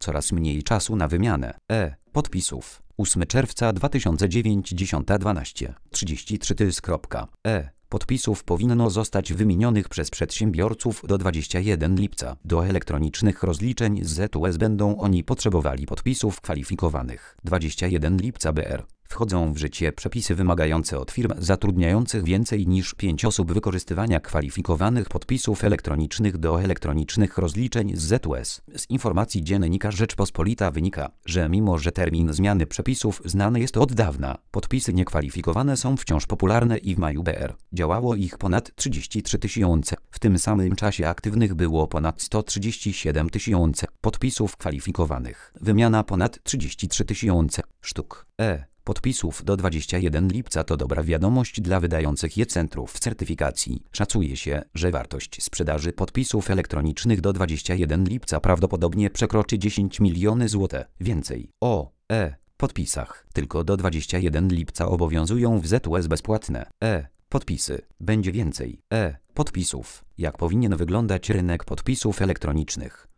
coraz mniej czasu na wymianę podpisów. 8 czerwca 2009 10:12:33 podpisów powinno zostać wymienionych przez przedsiębiorców do 21 lipca. Do elektronicznych rozliczeń z ZUS będą oni potrzebowali podpisów kwalifikowanych. 21 lipca BR. Wchodzą w życie przepisy wymagające od firm zatrudniających więcej niż 5 osób wykorzystywania kwalifikowanych podpisów elektronicznych do elektronicznych rozliczeń z ZUS. Z informacji Dziennika Rzeczpospolita wynika, że mimo że termin zmiany przepisów znany jest od dawna, podpisy niekwalifikowane są wciąż popularne i w maju BR działało ich ponad 33 tysiące. W tym samym czasie aktywnych było ponad 137 tysiące podpisów kwalifikowanych. Wymiana ponad 33 tysiące sztuk podpisów do 21 lipca to dobra wiadomość dla wydających je centrów certyfikacji. Szacuje się, że wartość sprzedaży podpisów elektronicznych do 21 lipca prawdopodobnie przekroczy 10 milionów złotych. Więcej o podpisach tylko do 21 lipca obowiązują w ZUS bezpłatne podpisy. Będzie więcej podpisów. Jak powinien wyglądać rynek podpisów elektronicznych?